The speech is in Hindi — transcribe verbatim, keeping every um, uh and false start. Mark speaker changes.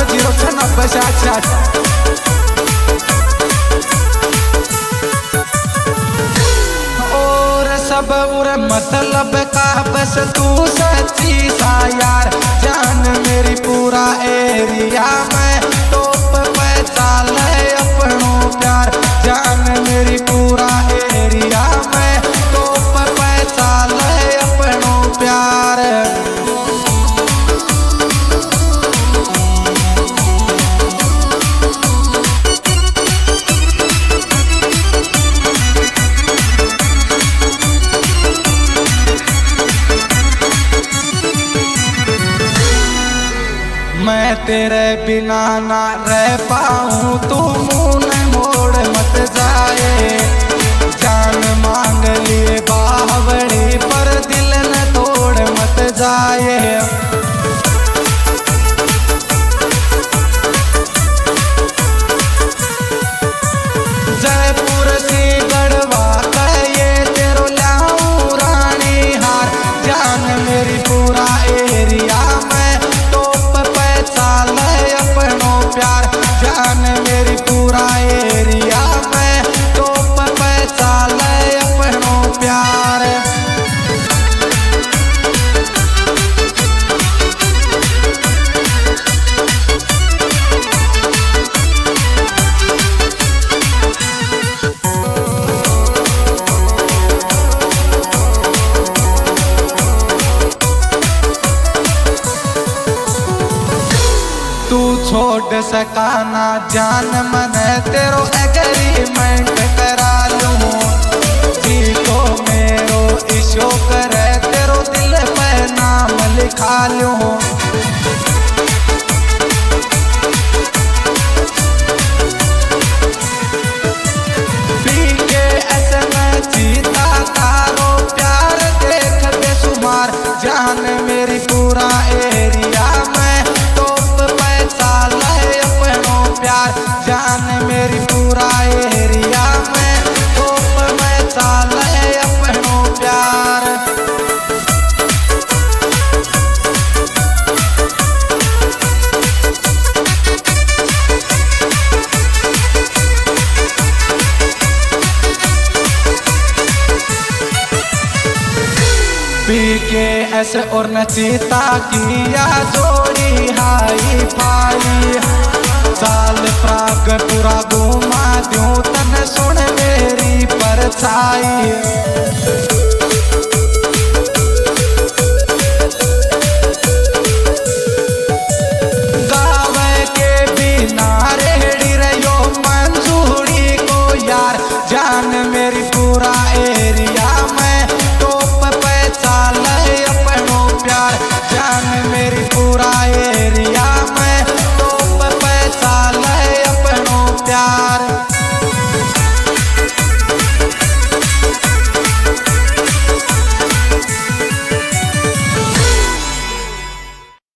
Speaker 1: जीरो छः नब्बे साठ साठ। और सब उर मतलब का बस तू सच्ची सा यार, जान मेरी पूरा एरिया में टॉप पे चाले अपनो प्यार, जान मेरी पूरा एरिया में टॉप पे चाले अपनो प्यार। मैं तेरे बिना ना रह पाऊँ, तू मुँह मोड़ मत जाए, जान मांग लिए बावड़ी पर दिल न तोड़ मत जाए। जयपुर सी गढ़वा कहे तेरो लाऊं रानी हार, जान मेरी पूरा एरिया में टॉप पे चाले अपनो प्यार, जान मेरी पूरा एरिया में टॉप पे चाले अपनो प्यार। तू छोड़ सका ना जान मन तेरो एग्रीमेंट करा लूं, जी को मेरो इशो करे तेरो दिल पे नाम लिखा लूं। पीके ऐसा जीता तारो प्यार देख बेसुमार, जान मेरी पूरा एरिया में टॉप पे चाले अपनो प्यार, जान मेरी पूरा एरिया में टॉप में चाले अपनो प्यार। पीके ऐसे और नचीता किया जोड़ी हाई फाई, साल प्राग पूरा घुमा दूं तन सुन मेरी परछाई। गावे के बिना रेडी रहो मंजूरी को यार, जान मेरी पूरा ए